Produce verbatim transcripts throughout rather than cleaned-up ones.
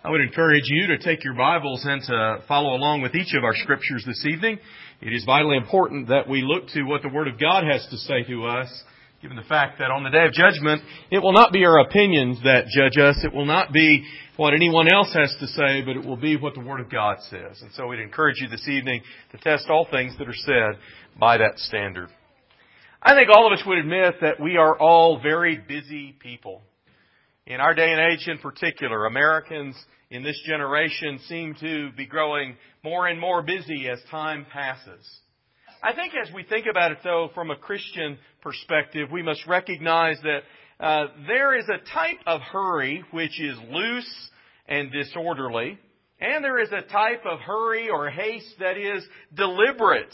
I would encourage you to take your Bibles and to follow along with each of our scriptures this evening. It is vitally important that we look to what the Word of God has to say to us, given the fact that on the day of judgment, it will not be our opinions that judge us. It will not be what anyone else has to say, but it will be what the Word of God says. And so we'd encourage you this evening to test all things that are said by that standard. I think all of us would admit that we are all very busy people. In our day and age in particular, Americans in this generation seem to be growing more and more busy as time passes. I think as we think about it, though, from a Christian perspective, we must recognize that uh, there is a type of hurry which is loose and disorderly, and there is a type of hurry or haste that is deliberate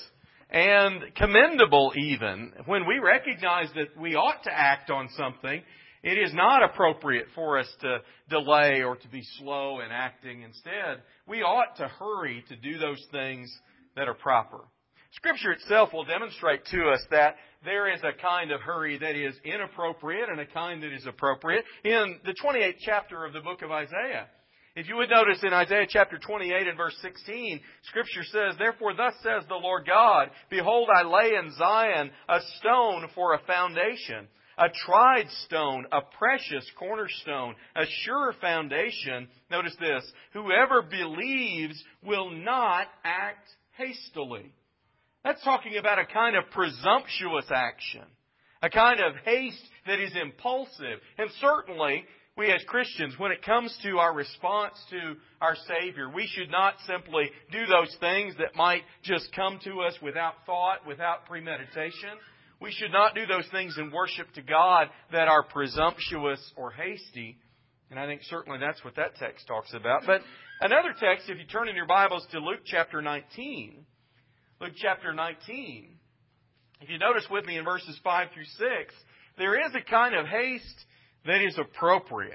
and commendable even. When we recognize that we ought to act on something, it is not appropriate for us to delay or to be slow in acting. Instead, we ought to hurry to do those things that are proper. Scripture itself will demonstrate to us that there is a kind of hurry that is inappropriate and a kind that is appropriate in the twenty-eighth chapter of the book of Isaiah. If you would notice in Isaiah chapter twenty-eight and verse sixteen, Scripture says, "Therefore thus says the Lord God, Behold, I lay in Zion a stone for a foundation, a tried stone, a precious cornerstone, a sure foundation." Notice this, "Whoever believes will not act hastily." That's talking about a kind of presumptuous action, a kind of haste that is impulsive. And certainly, we as Christians, when it comes to our response to our Savior, we should not simply do those things that might just come to us without thought, without premeditation. We should not do those things in worship to God that are presumptuous or hasty. And I think certainly that's what that text talks about. But another text, if you turn in your Bibles to Luke chapter nineteen, Luke chapter nineteen, if you notice with me in verses five through six, there is a kind of haste that is appropriate.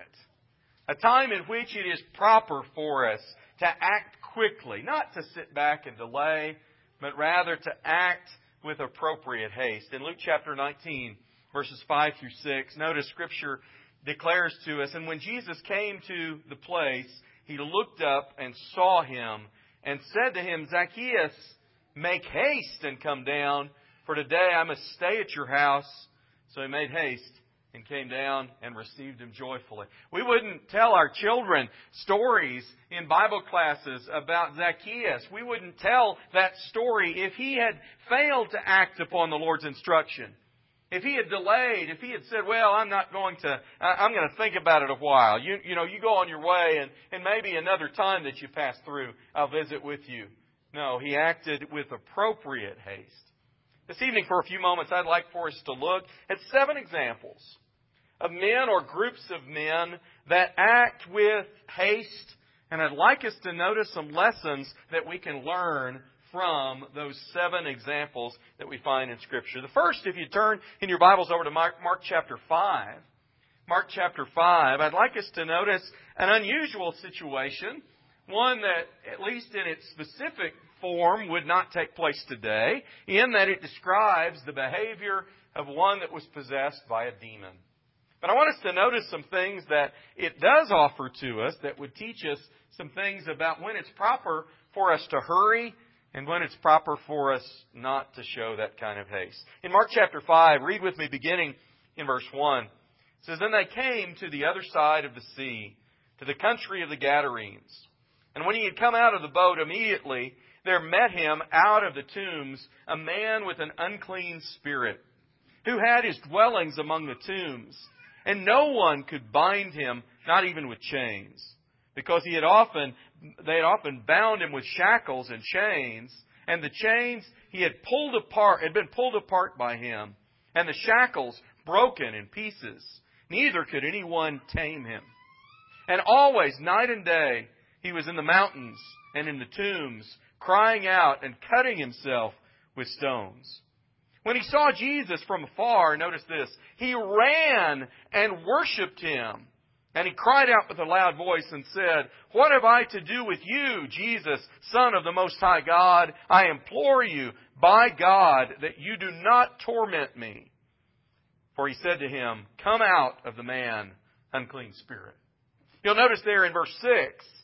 A time in which it is proper for us to act quickly, not to sit back and delay, but rather to act with appropriate haste. In Luke chapter nineteen, verses five through six, notice Scripture declares to us, "And when Jesus came to the place, He looked up and saw him and said to him, Zacchaeus, make haste and come down, for today I must stay at your house." So he made haste and came down and received him joyfully. We wouldn't tell our children stories in Bible classes about Zacchaeus. We wouldn't tell that story if he had failed to act upon the Lord's instruction. If he had delayed, if he had said, "Well, I'm not going to, I'm going to think about it a while. You, you know, you go on your way and, and maybe another time that you pass through, I'll visit with you." No, he acted with appropriate haste. This evening, for a few moments, I'd like for us to look at seven examples of men or groups of men that act with haste. And I'd like us to notice some lessons that we can learn from those seven examples that we find in Scripture. The first, if you turn in your Bibles over to Mark, Mark chapter five. Mark chapter five, I'd like us to notice an unusual situation. One that, at least in its specific form, would not take place today, in that it describes the behavior of one that was possessed by a demon. But I want us to notice some things that it does offer to us that would teach us some things about when it's proper for us to hurry and when it's proper for us not to show that kind of haste. In Mark chapter five, read with me beginning in verse one. It says, "Then they came to the other side of the sea, to the country of the Gadarenes. And when he had come out of the boat, immediately there met him out of the tombs a man with an unclean spirit, who had his dwellings among the tombs. And no one could bind him, not even with chains, because he had often they had often bound him with shackles and chains, and the chains he had pulled apart had been pulled apart by him, and the shackles broken in pieces. Neither could anyone tame him. And always, night and day, he was in the mountains and in the tombs, crying out and cutting himself with stones. When he saw Jesus from afar," notice this, "he ran and worshipped him. And he cried out with a loud voice and said, 'What have I to do with you, Jesus, Son of the Most High God? I implore you, by God, that you do not torment me.' For he said to him, 'Come out of the man, unclean spirit.'" You'll notice there in verse six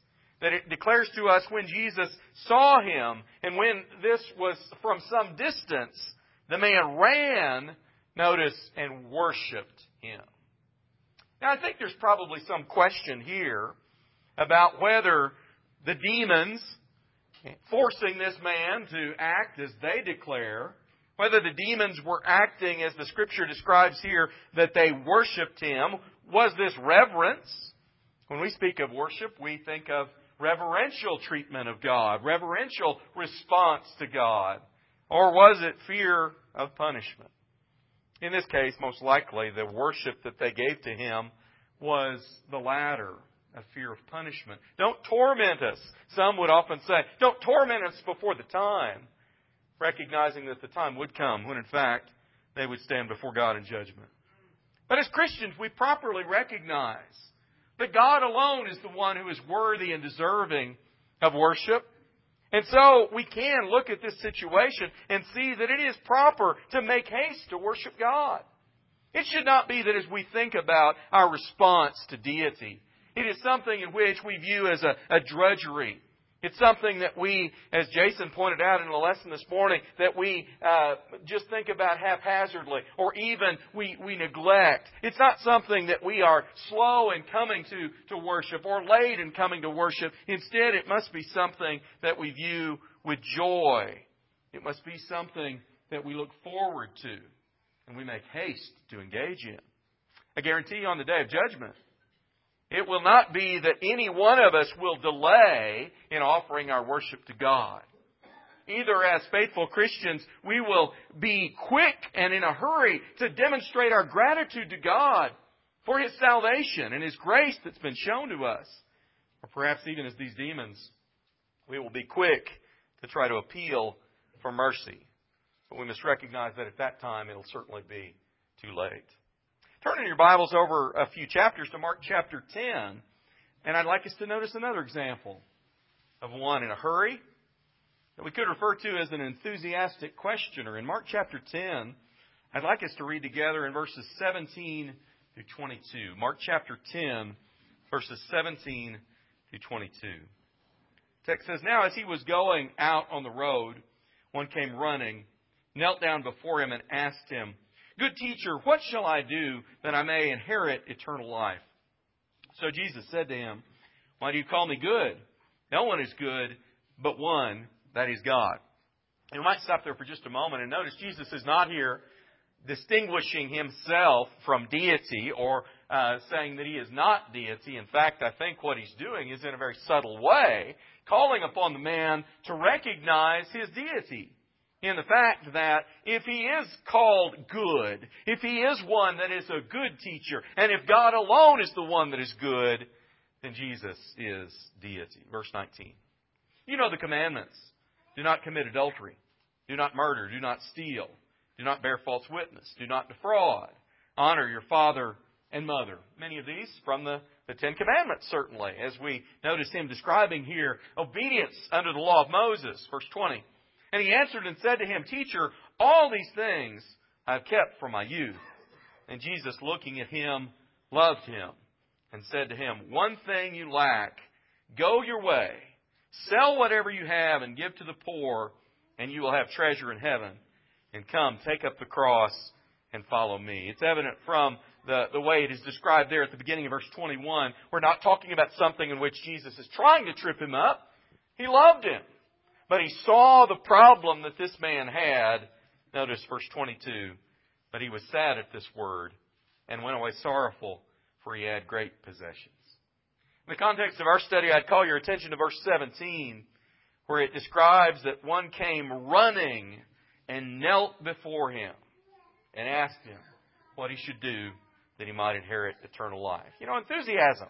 that it declares to us when Jesus saw him, and when this was from some distance, the man ran, notice, and worshipped him. Now, I think there's probably some question here about whether the demons forcing this man to act as they declare, whether the demons were acting as the Scripture describes here, that they worshipped him. Was this reverence? When we speak of worship, we think of reverential treatment of God, reverential response to God. Or was it fear of punishment? In this case, most likely, the worship that they gave to him was the latter, a fear of punishment. Don't torment us. Some would often say, don't torment us before the time, recognizing that the time would come when, in fact, they would stand before God in judgment. But as Christians, we properly recognize that God alone is the one who is worthy and deserving of worship. And so we can look at this situation and see that it is proper to make haste to worship God. It should not be that as we think about our response to deity, it is something in which we view as a, a drudgery. It's something that we, as Jason pointed out in the lesson this morning, that we uh, just think about haphazardly, or even we, we neglect. It's not something that we are slow in coming to, to worship or late in coming to worship. Instead, it must be something that we view with joy. It must be something that we look forward to and we make haste to engage in. I guarantee you on the day of judgment, it will not be that any one of us will delay in offering our worship to God. Either as faithful Christians, we will be quick and in a hurry to demonstrate our gratitude to God for His salvation and His grace that's been shown to us. Or perhaps even as these demons, we will be quick to try to appeal for mercy. But we must recognize that at that time it'll certainly be too late. Turn in your Bibles over a few chapters to Mark chapter ten, and I'd like us to notice another example of one in a hurry that we could refer to as an enthusiastic questioner. In Mark chapter ten, I'd like us to read together in verses seventeen through twenty-two. Mark chapter ten, verses seventeen through twenty-two. The text says, "Now as he was going out on the road, one came running, knelt down before him and asked him, 'Good teacher, what shall I do that I may inherit eternal life?' So Jesus said to him, 'Why do you call me good? No one is good but one, that is God.'" And we might stop there for just a moment and notice Jesus is not here distinguishing Himself from deity or uh, saying that He is not deity. In fact, I think what He's doing is in a very subtle way calling upon the man to recognize his deity. In the fact that if he is called good, if he is one that is a good teacher, and if God alone is the one that is good, then Jesus is deity. Verse nineteen. "You know the commandments. Do not commit adultery. Do not murder. Do not steal. Do not bear false witness. Do not defraud. Honor your father and mother." Many of these from the, the Ten Commandments, certainly, as we notice him describing here obedience under the law of Moses. Verse twenty. "And he answered and said to him, 'Teacher, all these things I have kept from my youth.' And Jesus, looking at him, loved him and said to him, 'One thing you lack. Go your way, sell whatever you have and give to the poor, and you will have treasure in heaven. And come, take up the cross and follow me.'" It's evident from the, the way it is described there at the beginning of verse twenty-one. We're not talking about something in which Jesus is trying to trip him up. He loved him. But He saw the problem that this man had. Notice verse twenty-two. "But he was sad at this word and went away sorrowful, for he had great possessions." In the context of our study, I'd call your attention to verse seventeen, where it describes that one came running and knelt before him and asked him what he should do that he might inherit eternal life. You know, enthusiasm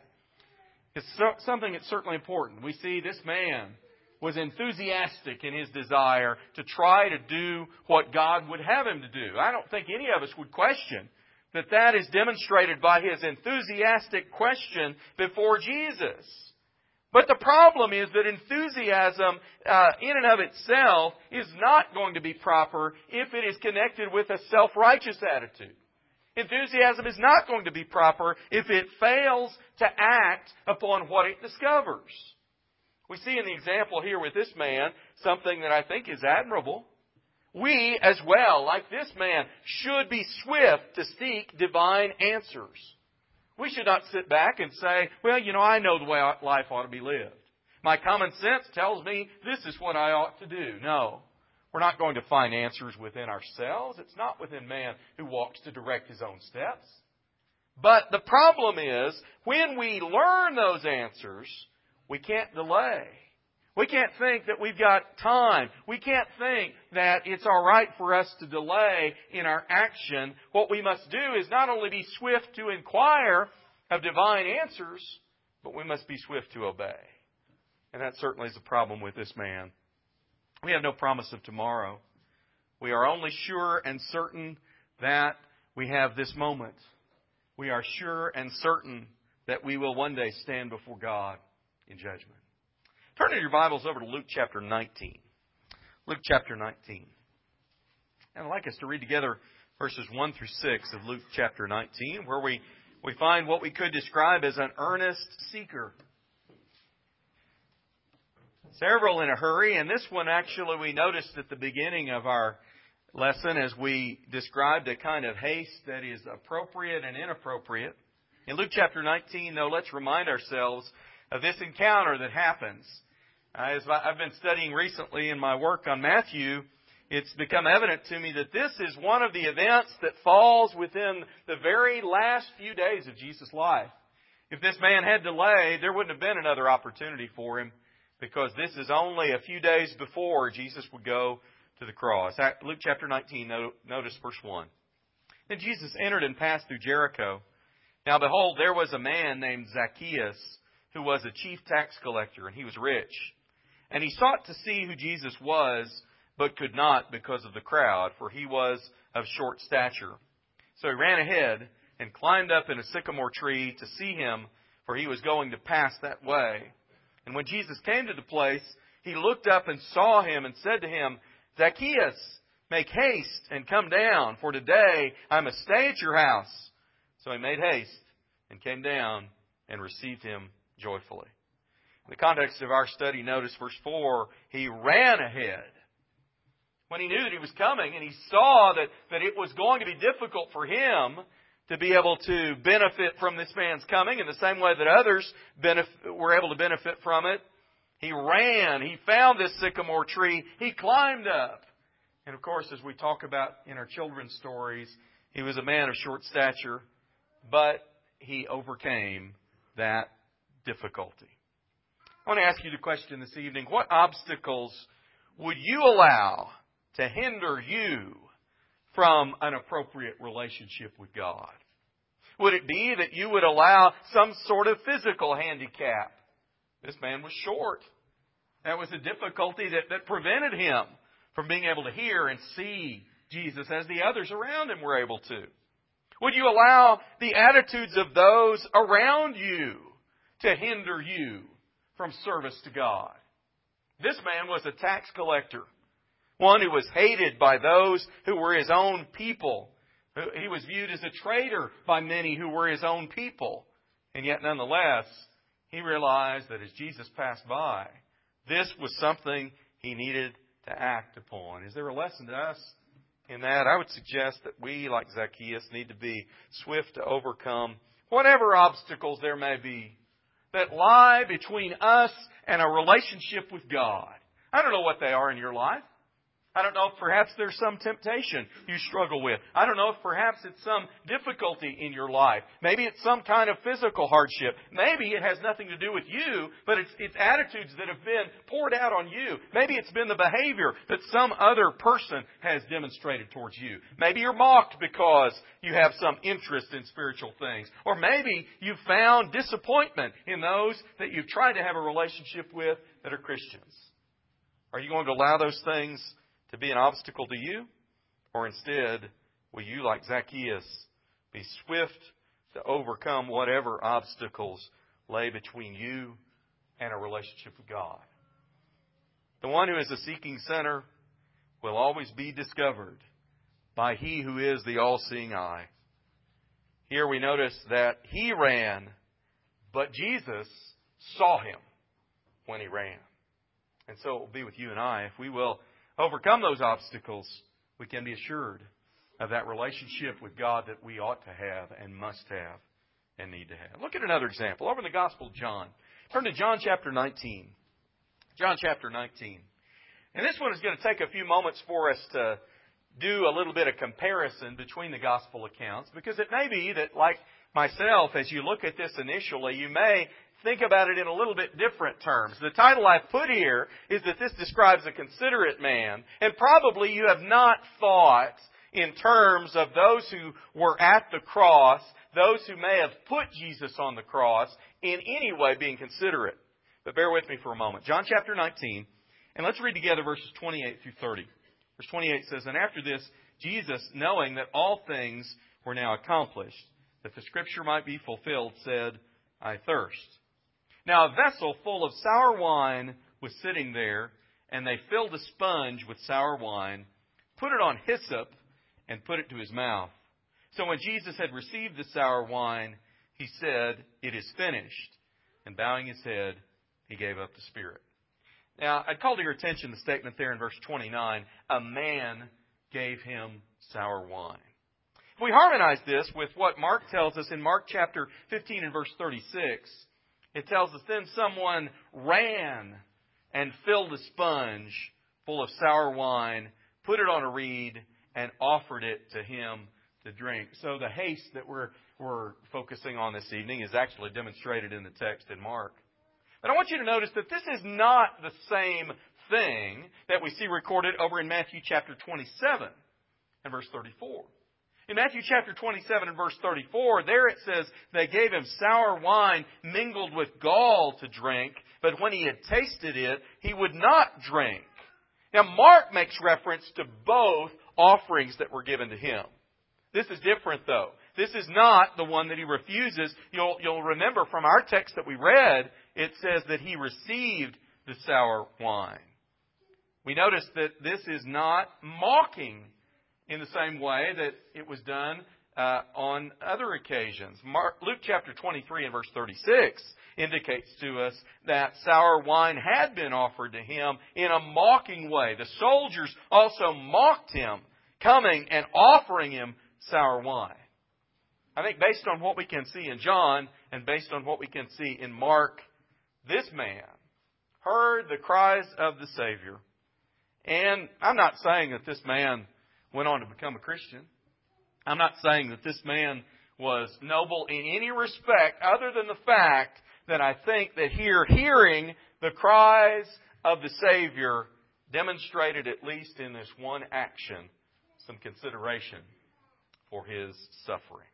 is so, something that's certainly important. We see this man was enthusiastic in his desire to try to do what God would have him to do. I don't think any of us would question that that is demonstrated by his enthusiastic question before Jesus. But the problem is that enthusiasm uh, in and of itself is not going to be proper if it is connected with a self-righteous attitude. Enthusiasm is not going to be proper if it fails to act upon what it discovers. We see in the example here with this man something that I think is admirable. We, as well, like this man, should be swift to seek divine answers. We should not sit back and say, well, you know, I know the way life ought to be lived. My common sense tells me this is what I ought to do. No, we're not going to find answers within ourselves. It's not within man who walks to direct his own steps. But the problem is, when we learn those answers, we can't delay. We can't think that we've got time. We can't think that it's all right for us to delay in our action. What we must do is not only be swift to inquire of divine answers, but we must be swift to obey. And that certainly is the problem with this man. We have no promise of tomorrow. We are only sure and certain that we have this moment. We are sure and certain that we will one day stand before God in judgment. Turn in your Bibles over to Luke chapter nineteen. Luke chapter nineteen. And I'd like us to read together verses one through six of Luke chapter nineteen, where we, we find what we could describe as an earnest seeker. Several in a hurry, and this one actually we noticed at the beginning of our lesson as we described a kind of haste that is appropriate and inappropriate. In Luke chapter nineteen, though, let's remind ourselves of this encounter that happens. Uh, as I've been studying recently in my work on Matthew, it's become evident to me that this is one of the events that falls within the very last few days of Jesus' life. If this man had delayed, there wouldn't have been another opportunity for him, because this is only a few days before Jesus would go to the cross. Luke chapter nineteen, notice verse one. Then Jesus entered and passed through Jericho. Now behold, there was a man named Zacchaeus, who was a chief tax collector, and he was rich. And he sought to see who Jesus was, but could not because of the crowd, for he was of short stature. So he ran ahead and climbed up in a sycamore tree to see him, for he was going to pass that way. And when Jesus came to the place, he looked up and saw him and said to him, Zacchaeus, make haste and come down, for today I must stay at your house. So he made haste and came down and received him joyfully. In the context of our study, notice verse four, he ran ahead. When he knew that he was coming and he saw that, that it was going to be difficult for him to be able to benefit from this man's coming in the same way that others benef- were able to benefit from it, he ran. He found this sycamore tree. He climbed up. And of course, as we talk about in our children's stories, he was a man of short stature, but he overcame that difficulty. I want to ask you the question this evening. What obstacles would you allow to hinder you from an appropriate relationship with God? Would it be that you would allow some sort of physical handicap? This man was short. That was a difficulty that, that prevented him from being able to hear and see Jesus as the others around him were able to. Would you allow the attitudes of those around you to hinder you from service to God? This man was a tax collector, one who was hated by those who were his own people. He was viewed as a traitor by many who were his own people. And yet, nonetheless, he realized that as Jesus passed by, this was something he needed to act upon. Is there a lesson to us in that? I would suggest that we, like Zacchaeus, need to be swift to overcome whatever obstacles there may be that lie between us and a relationship with God. I don't know what they are in your life. I don't know if perhaps there's some temptation you struggle with. I don't know if perhaps it's some difficulty in your life. Maybe it's some kind of physical hardship. Maybe it has nothing to do with you, but it's, it's attitudes that have been poured out on you. Maybe it's been the behavior that some other person has demonstrated towards you. Maybe you're mocked because you have some interest in spiritual things. Or maybe you've found disappointment in those that you've tried to have a relationship with that are Christians. Are you going to allow those things to be an obstacle to you? Or instead, will you, like Zacchaeus, be swift to overcome whatever obstacles lay between you and a relationship with God? The one who is a seeking sinner will always be discovered by He who is the all-seeing eye. Here we notice that he ran, but Jesus saw him. when he ran. And so it will be with you and I. If we will overcome those obstacles, we can be assured of that relationship with God that we ought to have and must have and need to have. Look at another example. Over in the Gospel of John. Turn to John chapter nineteen. John chapter nineteen. And this one is going to take a few moments for us to do a little bit of comparison between the Gospel accounts, because it may be that, like myself, as you look at this initially, you may think about it in a little bit different terms. The title I've put here is that this describes a considerate man, and probably you have not thought in terms of those who were at the cross, those who may have put Jesus on the cross, in any way being considerate. But bear with me for a moment. John chapter nineteen, and let's read together verses twenty-eight through thirty. Verse twenty-eight says, "And after this, Jesus, knowing that all things were now accomplished, that the Scripture might be fulfilled, said, I thirst. Now a vessel full of sour wine was sitting there, and they filled a sponge with sour wine, put it on hyssop, and put it to his mouth. So when Jesus had received the sour wine, he said, It is finished. And bowing his head, he gave up the spirit." Now, I'd call to your attention the statement there in verse twenty-nine, a man gave him sour wine. If we harmonize this with what Mark tells us in Mark chapter fifteen and verse thirty-six, it tells us, "Then someone ran and filled a sponge full of sour wine, put it on a reed, and offered it to him to drink." So the haste that we're, we're focusing on this evening is actually demonstrated in the text in Mark. But I want you to notice that this is not the same thing that we see recorded over in Matthew chapter twenty-seven and verse thirty-four. In Matthew chapter twenty-seven and verse thirty-four, there it says, "They gave him sour wine mingled with gall to drink, but when he had tasted it, he would not drink." Now, Mark makes reference to both offerings that were given to him. This is different, though. This is not the one that he refuses. You'll, you'll remember from our text that we read, it says that he received the sour wine. We notice that this is not mocking in the same way that it was done uh, on other occasions. Mark, Luke chapter twenty-three and verse thirty-six indicates to us that sour wine had been offered to him in a mocking way. The soldiers also mocked him, coming and offering him sour wine. I think based on what we can see in John and based on what we can see in Mark, this man heard the cries of the Savior. And I'm not saying that this man went on to become a Christian. I'm not saying that this man was noble in any respect other than the fact that I think that here, hearing the cries of the Savior demonstrated, at least in this one action, some consideration for his suffering.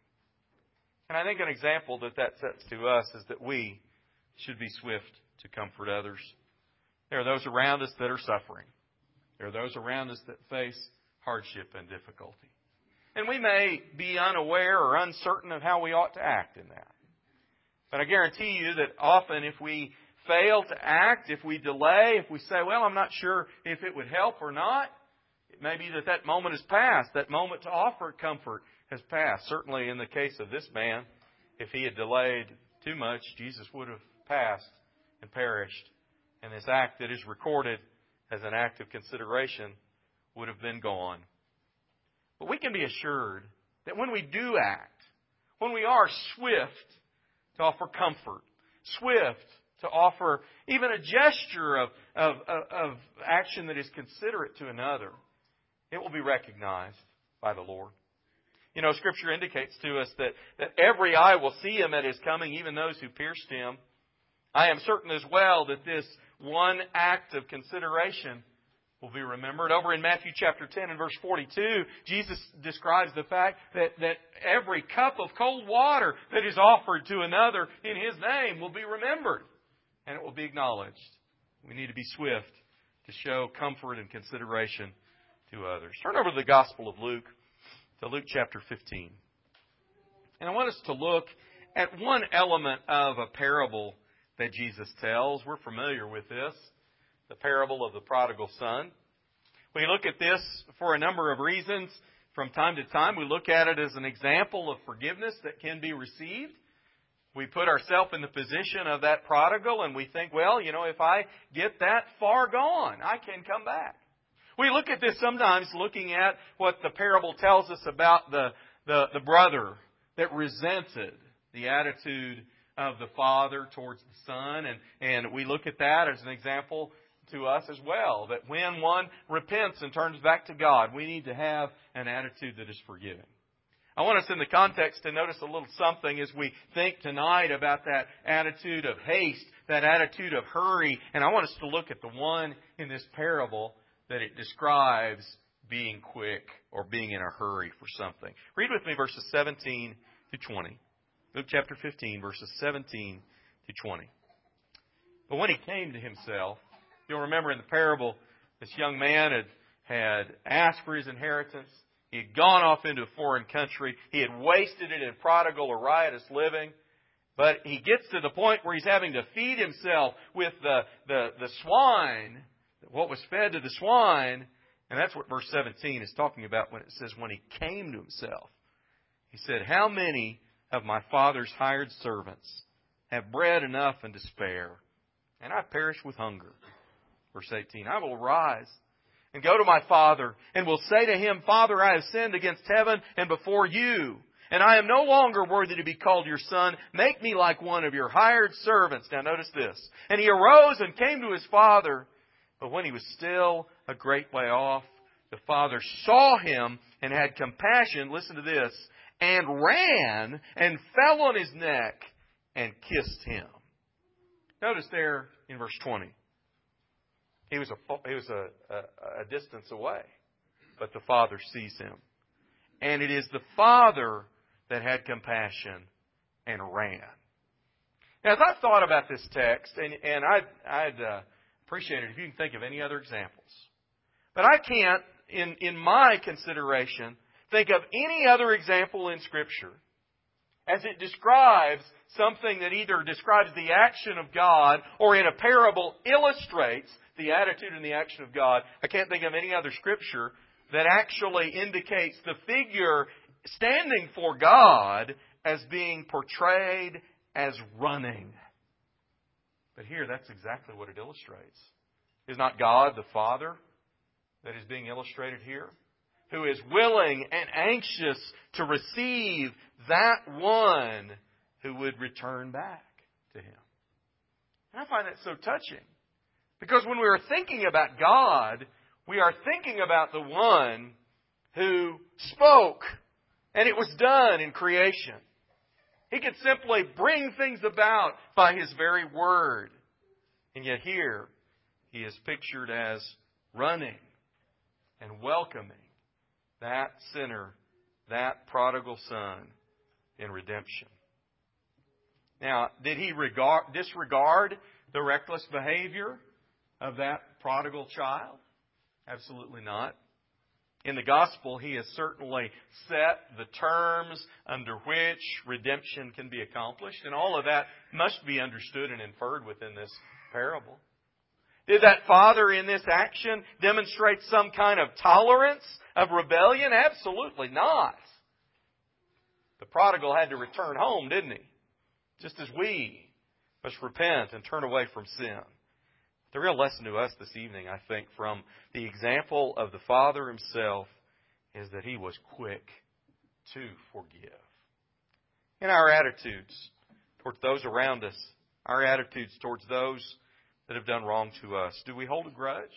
And I think an example that that sets to us is that we should be swift to comfort others. There are those around us that are suffering. There are those around us that face hardship and difficulty. And we may be unaware or uncertain of how we ought to act in that. But I guarantee you that often if we fail to act, if we delay, if we say, well, I'm not sure if it would help or not, it may be that that moment has passed. That moment to offer comfort has passed. Certainly in the case of this man, if he had delayed too much, Jesus would have passed and perished. And this act that is recorded as an act of consideration would have been gone. But we can be assured that when we do act, when we are swift to offer comfort, swift to offer even a gesture of, of, of, of action that is considerate to another, it will be recognized by the Lord. You know, Scripture indicates to us that, that every eye will see him at his coming, even those who pierced him. I am certain as well that this one act of consideration will be remembered. Over in Matthew chapter ten and verse forty-two, Jesus describes the fact that, that every cup of cold water that is offered to another in his name will be remembered, and it will be acknowledged. We need to be swift to show comfort and consideration to others. Turn over to the Gospel of Luke, to Luke chapter fifteen. And I want us to look at one element of a parable that Jesus tells. We're familiar with this, the parable of the prodigal son. We look at this for a number of reasons. From time to time, we look at it as an example of forgiveness that can be received. We put ourselves in the position of that prodigal and we think, well, you know, if I get that far gone, I can come back. We look at this sometimes looking at what the parable tells us about the, the, the brother that resented the attitude of the father towards the son. And, and we look at that as an example to us as well, that when one repents and turns back to God, we need to have an attitude that is forgiving. I want us in the context to notice a little something as we think tonight about that attitude of haste, that attitude of hurry. And I want us to look at the one in this parable that it describes being quick or being in a hurry for something. Read with me verses seventeen to twenty. Luke chapter fifteen, verses seventeen to twenty. But when he came to himself, you'll remember in the parable, this young man had, had asked for his inheritance. He had gone off into a foreign country. He had wasted it in prodigal or riotous living. But he gets to the point where he's having to feed himself with the, the, the swine, what was fed to the swine. And that's what verse seventeen is talking about when it says, when he came to himself. He said, how many of my father's hired servants have bread enough and to spare, and I perish with hunger? Verse eighteen, I will rise and go to my father, and will say to him, Father, I have sinned against heaven and before you, and I am no longer worthy to be called your son. Make me like one of your hired servants. Now notice this. And he arose and came to his father, but when he was still a great way off, the father saw him and had compassion, listen to this, and ran and fell on his neck and kissed him. Notice there in verse twenty. He was a he was a, a, a distance away, but the father sees him, and it is the father that had compassion and ran. Now, as I thought about this text, and and I'd, I'd uh, appreciate it if you can think of any other examples, but I can't, in in my consideration, think of any other example in Scripture as it describes something that either describes the action of God or in a parable illustrates the attitude and the action of God. I can't think of any other Scripture that actually indicates the figure standing for God as being portrayed as running. But here, that's exactly what it illustrates. Is not God the Father that is being illustrated here, who is willing and anxious to receive that one who would return back to Him? And I find that so touching. Because when we are thinking about God, we are thinking about the one who spoke and it was done in creation. He could simply bring things about by His very word. And yet here, He is pictured as running and welcoming that sinner, that prodigal son in redemption. Now, did He regard, disregard the reckless behavior of that prodigal child? Absolutely not. In the gospel, He has certainly set the terms under which redemption can be accomplished, and all of that must be understood and inferred within this parable. Did that father in this action demonstrate some kind of tolerance of rebellion? Absolutely not. The prodigal had to return home, didn't he? Just as we must repent and turn away from sin. The real lesson to us this evening, I think, from the example of the Father Himself is that He was quick to forgive. In our attitudes towards those around us, our attitudes towards those that have done wrong to us, do we hold a grudge?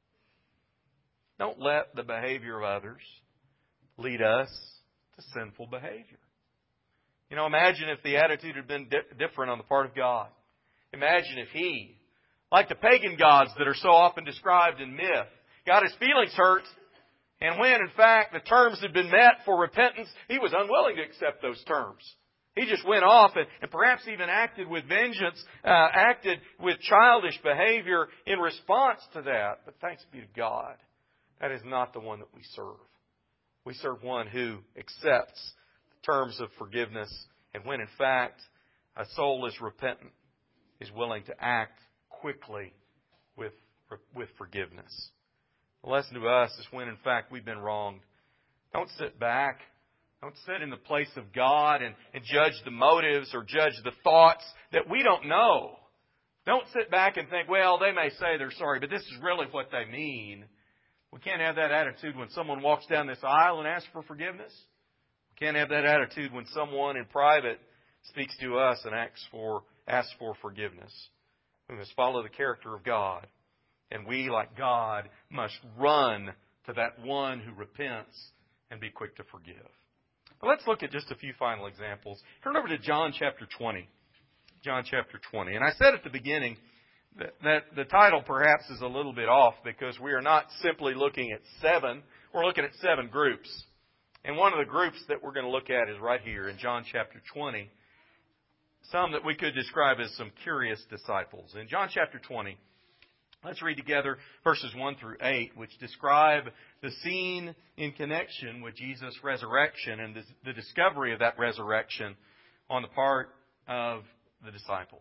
Don't let the behavior of others lead us to sinful behavior. You know, imagine if the attitude had been di- different on the part of God. Imagine if He, like the pagan gods that are so often described in myth, got His feelings hurt, and when, in fact, the terms had been met for repentance, He was unwilling to accept those terms. He just went off and, and perhaps even acted with vengeance, uh, acted with childish behavior in response to that. But thanks be to God, that is not the one that we serve. We serve one who accepts the terms of forgiveness, and when, in fact, a soul is repentant, is willing to act quickly with, with forgiveness. The lesson to us is when, in fact, we've been wronged, don't sit back. Don't sit in the place of God and, and judge the motives or judge the thoughts that we don't know. Don't sit back and think, well, they may say they're sorry, but this is really what they mean. We can't have that attitude when someone walks down this aisle and asks for forgiveness. We can't have that attitude when someone in private speaks to us and asks for, asks for forgiveness. We must follow the character of God. And we, like God, must run to that one who repents and be quick to forgive. But let's look at just a few final examples. Turn over to John chapter twenty. John chapter twenty. And I said at the beginning that, that the title perhaps is a little bit off because we are not simply looking at seven. We're looking at seven groups. And one of the groups that we're going to look at is right here in John chapter twenty. Some that we could describe as some curious disciples. In John chapter twenty, let's read together verses one through eight, which describe the scene in connection with Jesus' resurrection and the discovery of that resurrection on the part of the disciples.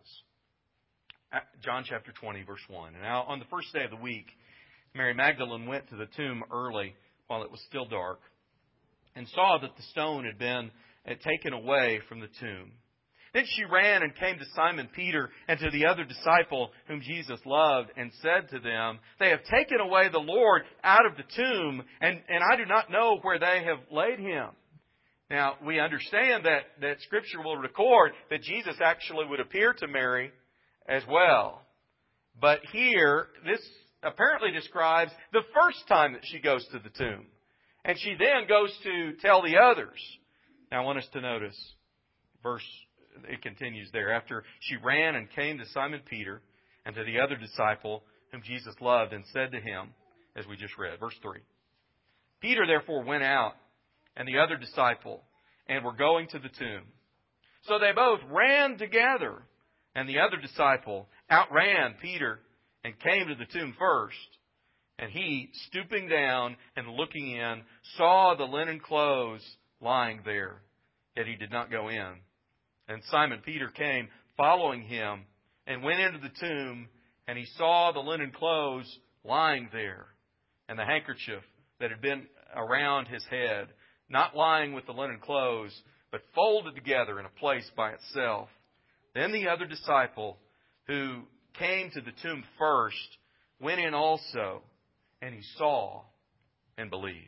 John chapter twenty, verse one. And now on the first day of the week, Mary Magdalene went to the tomb early while it was still dark and saw that the stone had been taken away from the tomb. Then she ran and came to Simon Peter and to the other disciple whom Jesus loved and said to them, "They have taken away the Lord out of the tomb, and, and I do not know where they have laid him." Now, we understand that, that Scripture will record that Jesus actually would appear to Mary as well. But here, this apparently describes the first time that she goes to the tomb. And she then goes to tell the others. Now, I want us to notice verse It continues there. After she ran and came to Simon Peter and to the other disciple whom Jesus loved and said to him, as we just read, verse three, Peter therefore went out and the other disciple and were going to the tomb. So they both ran together, and the other disciple outran Peter and came to the tomb first. And he, stooping down and looking in, saw the linen clothes lying there, yet he did not go in. And Simon Peter came, following him, and went into the tomb, and he saw the linen clothes lying there, and the handkerchief that had been around his head, not lying with the linen clothes, but folded together in a place by itself. Then the other disciple, who came to the tomb first, went in also, and he saw and believed.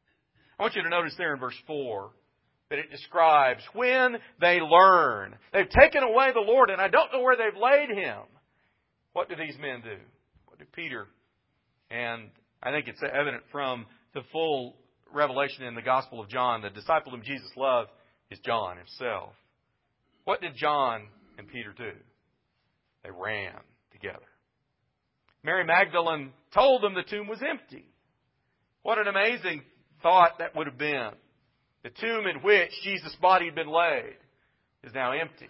I want you to notice there in verse four, that it describes when they learn. They've taken away the Lord, and I don't know where they've laid him. What do these men do? What do Peter? And I think it's evident from the full revelation in the Gospel of John. The disciple whom Jesus loved is John himself. What did John and Peter do? They ran together. Mary Magdalene told them the tomb was empty. What an amazing thought that would have been. The tomb in which Jesus' body had been laid is now empty.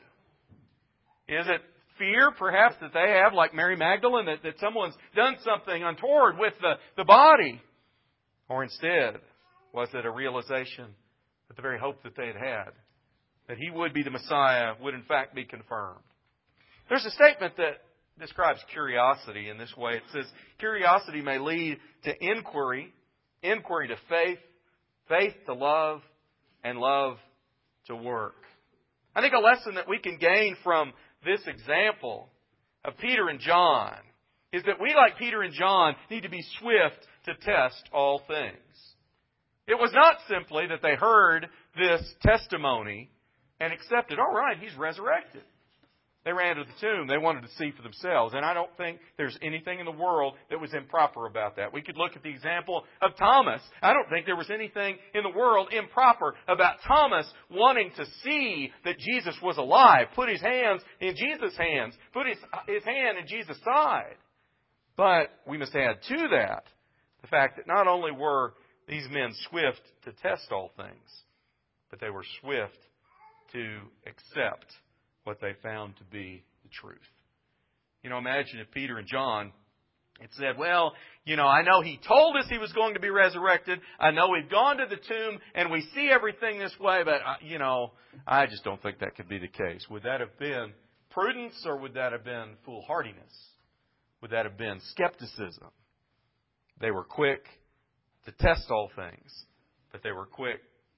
Is it fear, perhaps, that they have, like Mary Magdalene, that, that someone's done something untoward with the, the body? Or instead, was it a realization that the very hope that they had had, that He would be the Messiah, would in fact be confirmed? There's a statement that describes curiosity in this way. It says, curiosity may lead to inquiry, inquiry to faith, faith to love, and love to work. I think a lesson that we can gain from this example of Peter and John is that we, like Peter and John, need to be swift to test all things. It was not simply that they heard this testimony and accepted, all right, He's resurrected. They ran to the tomb. They wanted to see for themselves. And I don't think there's anything in the world that was improper about that. We could look at the example of Thomas. I don't think there was anything in the world improper about Thomas wanting to see that Jesus was alive. Put his hands in Jesus' hands. Put his, his hand in Jesus' side. But we must add to that the fact that not only were these men swift to test all things, but they were swift to accept what they found to be the truth. You know, imagine if Peter and John had said, well, you know, I know He told us He was going to be resurrected. I know we've gone to the tomb and we see everything this way, but, you know, I just don't think that could be the case. Would that have been prudence or would that have been foolhardiness? Would that have been skepticism? They were quick to test all things, but they were quick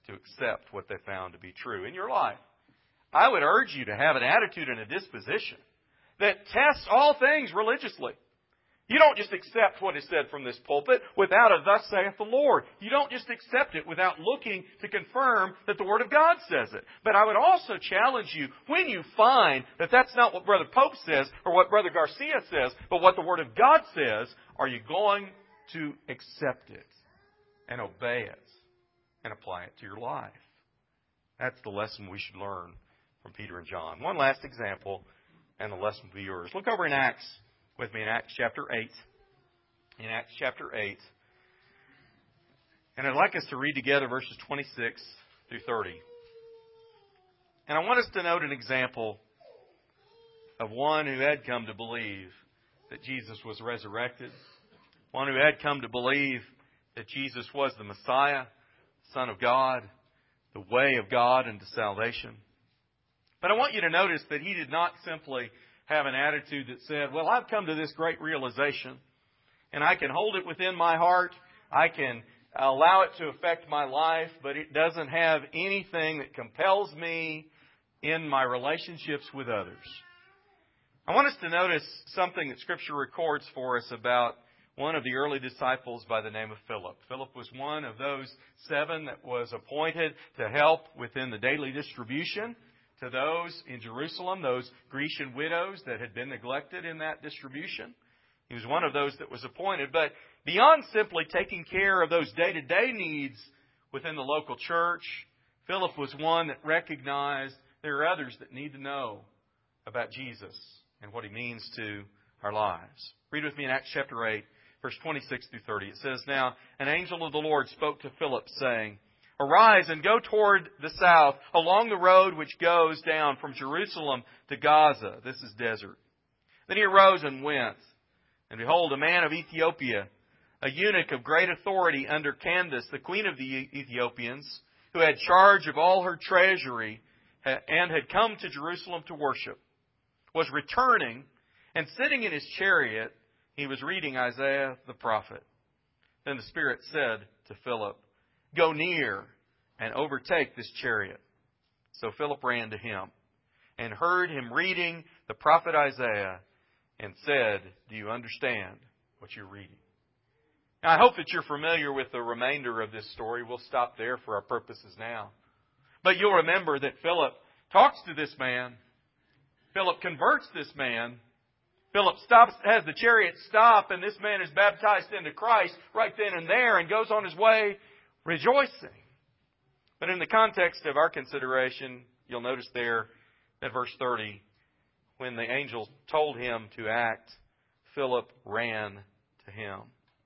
to accept what they found to be true in your life. I would urge you to have an attitude and a disposition that tests all things religiously. You don't just accept what is said from this pulpit without a thus saith the Lord. You don't just accept it without looking to confirm that the Word of God says it. But I would also challenge you, when you find that that's not what Brother Pope says or what Brother Garcia says, but what the Word of God says, are you going to accept it and obey it and apply it to your life? That's the lesson we should learn from Peter and John. One last example, and the lesson will be yours. Look over in Acts with me in Acts chapter eight. In Acts chapter eight. And I'd like us to read together verses twenty-six through thirty. And I want us to note an example of one who had come to believe that Jesus was resurrected. One who had come to believe that Jesus was the Messiah, Son of God, the way of God into salvation. But I want you to notice that he did not simply have an attitude that said, well, I've come to this great realization, and I can hold it within my heart. I can allow it to affect my life, but it doesn't have anything that compels me in my relationships with others. I want us to notice something that Scripture records for us about one of the early disciples by the name of Philip. Philip was one of those seven that was appointed to help within the daily distribution to those in Jerusalem, those Grecian widows that had been neglected in that distribution. He was one of those that was appointed. But beyond simply taking care of those day-to-day needs within the local church, Philip was one that recognized there are others that need to know about Jesus and what He means to our lives. Read with me in Acts chapter eight, verse twenty-six through thirty. It says, Now an angel of the Lord spoke to Philip, saying, Arise and go toward the south, along the road which goes down from Jerusalem to Gaza. This is desert. Then he arose and went. And behold, a man of Ethiopia, a eunuch of great authority under Candace, the queen of the Ethiopians, who had charge of all her treasury and had come to Jerusalem to worship, was returning, and sitting in his chariot, he was reading Isaiah the prophet. Then the Spirit said to Philip, Go near and overtake this chariot. So Philip ran to him and heard him reading the prophet Isaiah and said, Do you understand what you're reading? Now, I hope that you're familiar with the remainder of this story. We'll stop there for our purposes now. But you'll remember that Philip talks to this man. Philip converts this man. Philip stops, has the chariot stop, and this man is baptized into Christ right then and there and goes on his way rejoicing. But in the context of our consideration, you'll notice there at verse thirty, when the angel told him to act, Philip ran to him.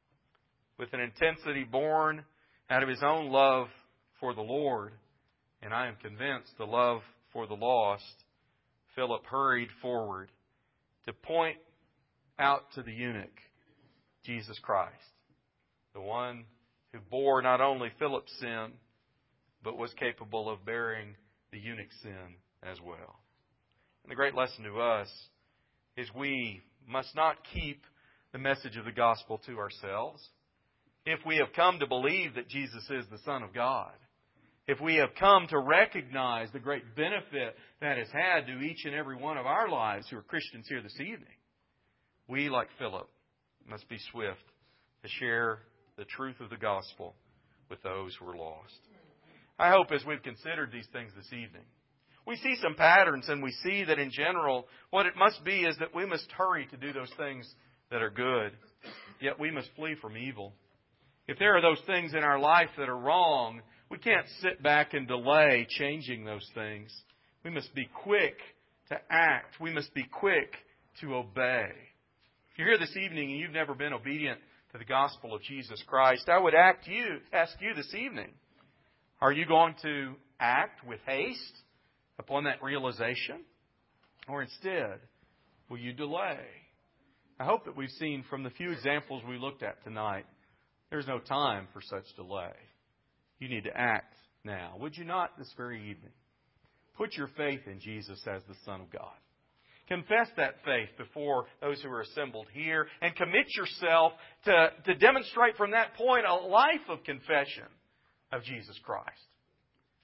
With an intensity born out of his own love for the Lord, and I am convinced the love for the lost, Philip hurried forward to point out to the eunuch Jesus Christ, the one who bore not only Philip's sin, but was capable of bearing the eunuch's sin as well. And the great lesson to us is we must not keep the message of the gospel to ourselves. If we have come to believe that Jesus is the Son of God, if we have come to recognize the great benefit that has had to each and every one of our lives who are Christians here this evening, we, like Philip, must be swift to share the truth of the gospel with those who are lost. I hope as we've considered these things this evening, we see some patterns, and we see that in general, what it must be is that we must hurry to do those things that are good, yet we must flee from evil. If there are those things in our life that are wrong, we can't sit back and delay changing those things. We must be quick to act. We must be quick to obey. If you're here this evening and you've never been obedient to the gospel of Jesus Christ, I would act you, ask you this evening, are you going to act with haste upon that realization? Or instead, will you delay? I hope that we've seen from the few examples we looked at tonight, there's no time for such delay. You need to act now. Would you not this very evening put your faith in Jesus as the Son of God? Confess that faith before those who are assembled here and commit yourself to, to demonstrate from that point a life of confession of Jesus Christ.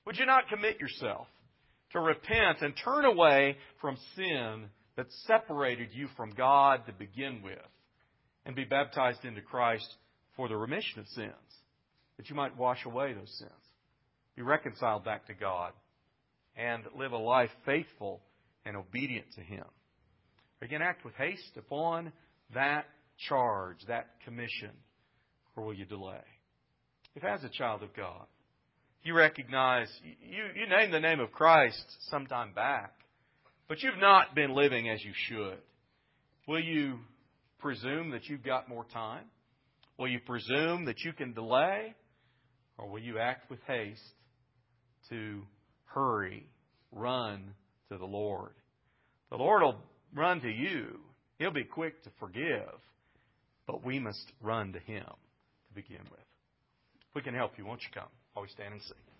Would you not commit yourself to repent and turn away from sin that separated you from God to begin with, and be baptized into Christ for the remission of sins, that you might wash away those sins, be reconciled back to God, and live a life faithful and obedient to Him? Again, act with haste upon that charge, that commission, or will you delay? If as a child of God, you recognize, you, you named the name of Christ some time back, but you've not been living as you should, will you presume that you've got more time? Will you presume that you can delay? Or will you act with haste to hurry, run to the Lord? The Lord will run to you. He'll be quick to forgive. But we must run to Him to begin with. If we can help you, won't you come while we stand and sing?